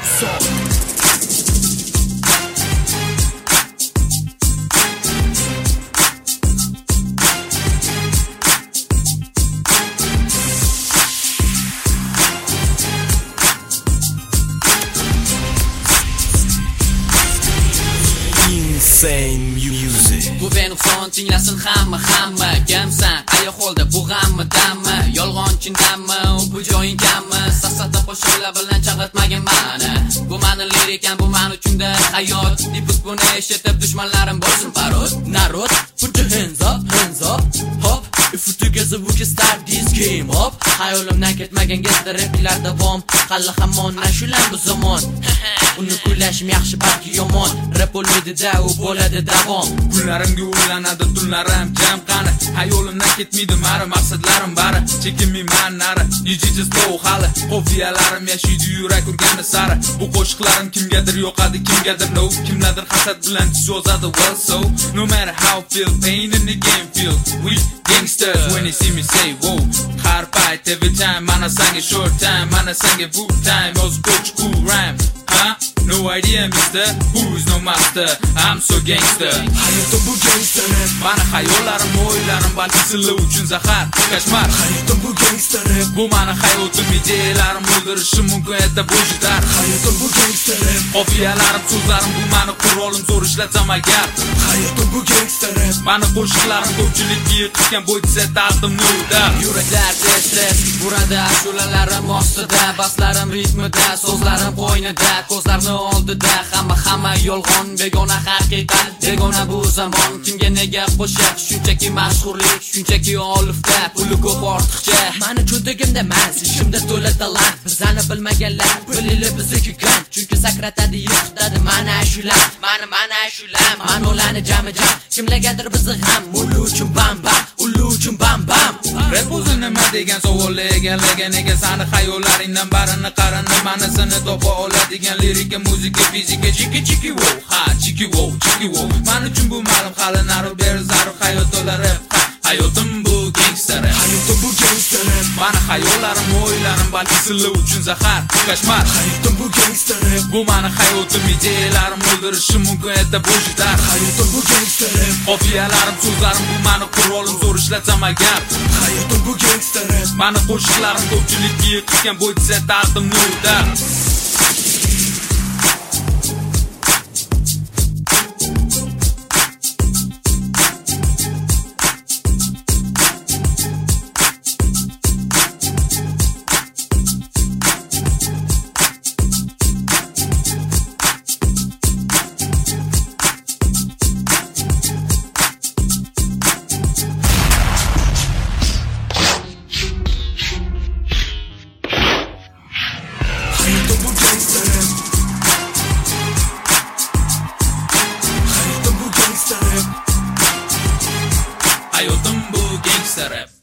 Insane music. Bu benuqson tinglasin hamma Kimsan, qayoq holda bu g'ammi dammi? Yolg'onchindanmi, bu joying kammi? Sasata qo'shiqlar bilan chaqirtmagin mani. Bu mani lirikan, bu men uchunda hayot. Debut buni eshitib dushmanlarim bo'lsin parod. Narod, put your hands up, hop. If we together we can start this game up. Hayolimdan ketmagan gazda replar davom. Hali hamon nashulan bu zamon. Uni kuylashim yaxshi balki yomon. Rap bo'lmaydi-da, u bo'ladi davom. Kunlarimga o'ylanadi tunlarim jam qani. Hayolimdan ketmaydi mari maqsadlarim bari. Chekinmayman nari, DJ slow hali. Qofiyalarim yashaydi yurak urgani sari. Bu qo'shiqlarim kimgadir yoqadi, kimgadir no. Kimlardir hasad bilan yozadi well so. No matter how I feel, pain in the game feel. We gangsters when they see me say whoa. Hard fight every time, man I sang it short time, man I sang it boot time. Most coach cool rhyme, huh? No idea mister, who's no master, I'm so gangster. Hayotim bu gangster rap. Mani hayollarim, o'ylarim balki sizlar uchun zahar, kashmar. Hayotim bu gangster rap. Bu mani hayotim, ideyalarim o'ldirishi mumkin edi bu jidar. Hayotim bu gangster rap. Qofiyalarim, so'zlarim bu mani qurolim, zo'r ishlatsam agar. Hayotim bu gangster rap. Mani qo'shiqlarim ko'pchilikka yiqitgan bo'y desa taqdim nurda. Yuraklar tez uradi ashulalarim ostida, baslarim ritmida, so'zlarim qo'ynida, ko'zlarni oldida hamma yolg'on, begona haqiqat, begona bu zamon. Kimga nega qo'shiq, shunchaki mashhurlik, shunchaki olifda, puli ko'p ortiqcha. Mani cho'ntagimda mas, ishimda to'la talant. Bizani bilmaganlar, bilili bizniki kan. Chunki sakratadi, yiqitadi mana ashular, mana ashular, manolani jam. Kimlargadir bizni ham ulu uchun bam, ulu uchun bam. Rap o'zi nima degan savolga egallagan nega sani hayollaringdan barini qarini manasini topa oladigan lirika, muzika, fizika, chiki wow, ha chiki wow. Men uchun bu ma'lum hali naru ber zarur hayot to'la rap. Hayotim bu gangster rap. Hayotim bu gangster rap. Mani hayollarim, o'ylarim balki sizlar uchun zahar, kashmar. Hayotim bu gangster rap. Bu mani hayotim, ideyalarim o'ldirishi mumkin edi bu jidar. Hayotim bu gangster rap. Qofiyalarim, so'zlarim bu mani qurolim, zo'r ishlatsam agar. Hayotim bu gangster rap. Mani qo'shiqlarim ko'pchilikka yiqitgan bo'y desa taqdim nurda. Hayotim bu gangster rap.